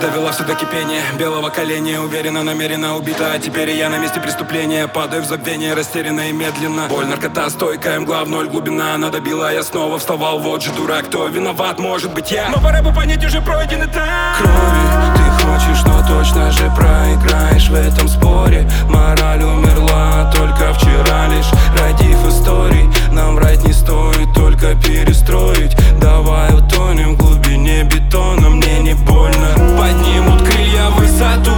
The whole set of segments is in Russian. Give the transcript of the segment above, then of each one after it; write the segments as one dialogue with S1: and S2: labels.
S1: довела все до кипения белого коленя. Уверенно, намеренно убита, а теперь я на месте преступления. Падаю в забвение, растерянно и медленно. Боль, наркота, стойкая мгла, в ноль глубина. Она добила, я снова вставал, вот же дурак. Кто виноват, может быть я, но пора бы понять, уже пройден этап крови. Ты хочешь, но точно же проиграешь в этом споре. Мораль умерла только вчера лишь, родив историй. Нам врать не стоит, только перестроить. Давай утонем в глубине бетона, мне не больно. Поднимут крылья в высоту,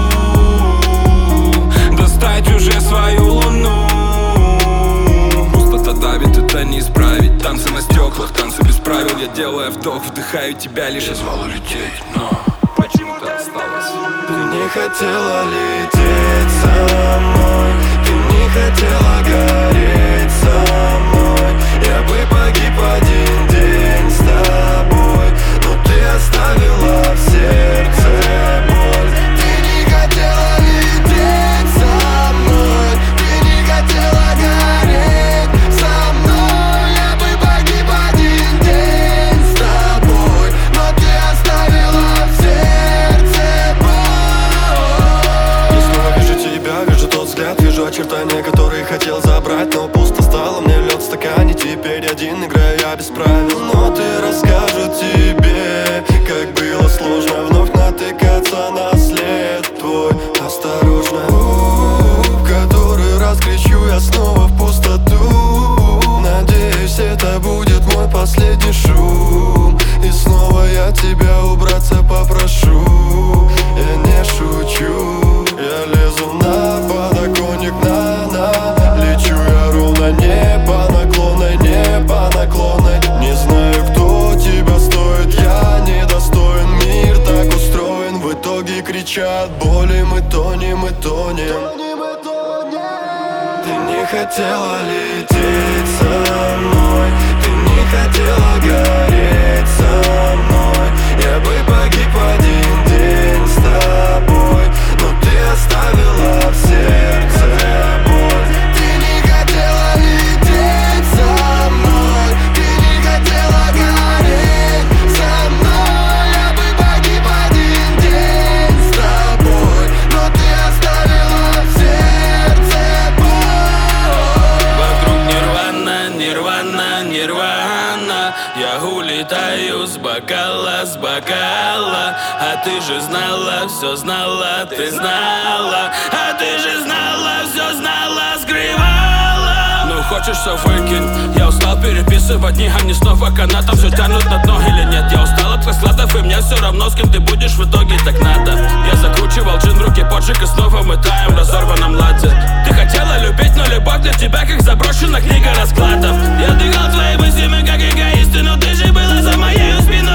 S1: достать уже свою луну. Пустота давит, это не исправить. Танцы на стеклах, танцы без правил. Я делаю вдох, вдыхаю тебя лишь. Я звал улететь, но почему-то осталось.
S2: Ты не хотела лететь со мной, ты не хотела гореть со мной. Я бы погиб один день с тобой, но ты оставила в сердце боль. Ты не хотела лететь со мной, ты не хотела гореть со мной. Я бы погиб один день с тобой, но ты оставила в сердце боль. Я снова вижу тебя, вижу тот взгляд, вижу очертания, которые хотел забрать, но пусто стало, мне лед в стакане. Теперь один играю я без правил, но ты расскажет тебе, как было сложно вновь натыкаться на след твой. Осторожно, в который раз кричу я снова в пустоту. Надеюсь, это будет мой последний шум, и снова я тебя убраться попрошу. Я не шучу, я лезу на подоконник, лечу я ровно, не по наклонной, не по наклонной. Не знаю, кто тебя стоит, я недостоин. Мир так устроен, в итоге кричат боли. Мы тонем, мы тонем. Ты не хотела лететь со мной, ты не хотела гореть со мной. Я бы погиб один день с тобой, но ты оставила в сердце боль. Ты не хотела лететь со мной, ты не хотела гореть со мной. Я бы погиб один день с тобой, но ты оставила в сердце боль.
S1: Вокруг нирвана, нирвана, нирвана. Я улетаю с бокала, с бокала. А ты же знала, все знала, ты знала. А ты же знала, все знала, скрывала. Ну хочешь, все выкинь. Я устал переписывать дни, они снова канатом все тянут на дно или нет. Я устал от раскладов, и мне все равно, с кем ты будешь в итоге, так надо. Я закручивал джин в руке, поджиг, и снова мы таем в разорванном ладе. Ты хотела любить, но любовь для тебя как заброшенная книга раскладов. Я дыхал твоей мыслями, как эгоисты, но ты же была за моей спиной.